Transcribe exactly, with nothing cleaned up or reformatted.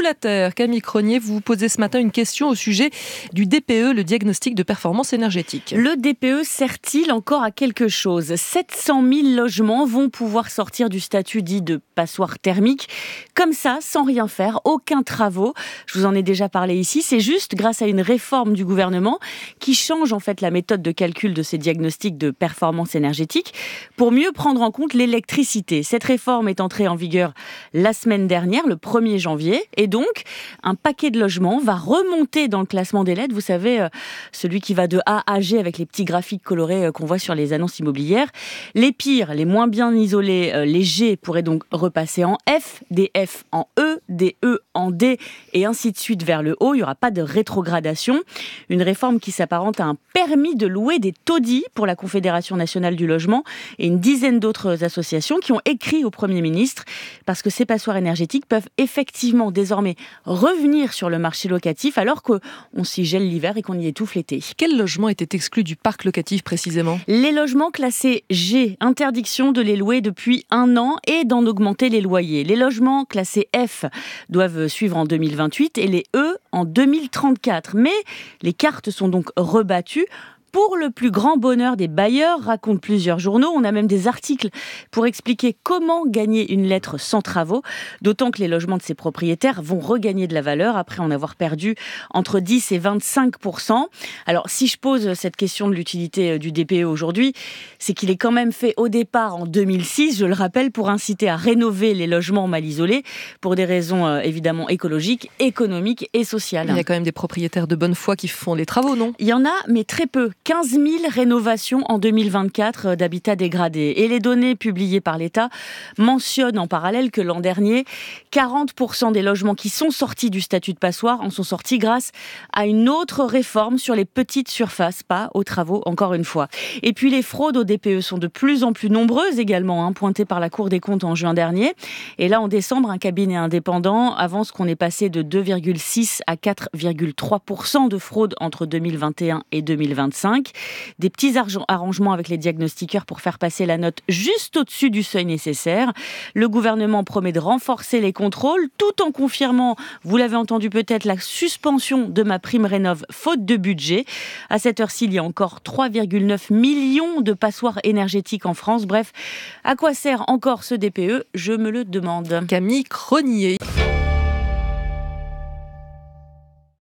la Terre. Camille Cronier, vous vous posez ce matin une question au sujet du D P E, le diagnostic de performance énergétique. Le D P E sert-il encore à quelque chose ? sept cent mille logements vont pouvoir sortir du statut dit de passoire thermique, comme ça, sans rien faire, aucun travaux. Je vous en ai déjà parlé ici, c'est juste grâce à une réforme du gouvernement qui change en fait la méthode de calcul de ces diagnostics de performance énergétique pour mieux prendre en compte l'électricité. Cette réforme est entrée en vigueur la semaine dernière, le premier janvier, et donc un paquet de logements va remonter dans le classement des L E D, vous savez, euh, celui qui va de A à G avec les petits graphiques colorés euh, qu'on voit sur les annonces immobilières. Les pires, les moins bien isolés, euh, les G pourraient donc repasser en F, des F en E, des E en D, et ainsi de suite vers le haut. Il n'y aura pas de rétrogradation. Une réforme qui s'apparente à un permis de louer des taudis pour la Confédération nationale du logement et une dizaine d'autres associations qui ont écrit au Premier ministre parce que ces passoires énergétiques peuvent effectivement désormais revenir sur le marché locatif alors qu'on s'y gèle l'hiver et qu'on y étouffe l'été. Quels logements étaient exclus du parc locatif précisément ? Les logements classés G, interdiction de les louer depuis un an et d'en augmenter les loyers. Les logements classés F doivent suivre en deux mille vingt-huit et les E en deux mille trente-quatre. Mais les cartes sont donc rebattues. Pour le plus grand bonheur des bailleurs, racontent plusieurs journaux. On a même des articles pour expliquer comment gagner une lettre sans travaux, d'autant que les logements de ces propriétaires vont regagner de la valeur après en avoir perdu entre dix et vingt-cinq pour cent. Alors, si je pose cette question de l'utilité du D P E aujourd'hui, c'est qu'il est quand même fait au départ en deux mille six, je le rappelle, pour inciter à rénover les logements mal isolés pour des raisons euh, évidemment écologiques, économiques et sociales. Il y a quand même des propriétaires de bonne foi qui font les travaux, non ? Il y en a, mais très peu. quinze mille rénovations en deux mille vingt-quatre d'habitats dégradés. Et les données publiées par l'État mentionnent en parallèle que l'an dernier, quarante pour cent des logements qui sont sortis du statut de passoire en sont sortis grâce à une autre réforme sur les petites surfaces, pas aux travaux, encore une fois. Et puis les fraudes au D P E sont de plus en plus nombreuses également, hein, pointées par la Cour des comptes en juin dernier. Et là, en décembre, un cabinet indépendant avance qu'on est passé de deux virgule six à quatre virgule trois pour cent de fraude entre deux mille vingt et un et deux mille vingt-cinq. Des petits arrangements avec les diagnostiqueurs pour faire passer la note juste au-dessus du seuil nécessaire. Le gouvernement promet de renforcer les contrôles tout en confirmant, vous l'avez entendu peut-être, la suspension de ma prime rénov faute de budget. À cette heure-ci, il y a encore trois virgule neuf millions de passoires énergétiques en France. Bref, à quoi sert encore ce D P E ? Je me le demande. Camille Cronier.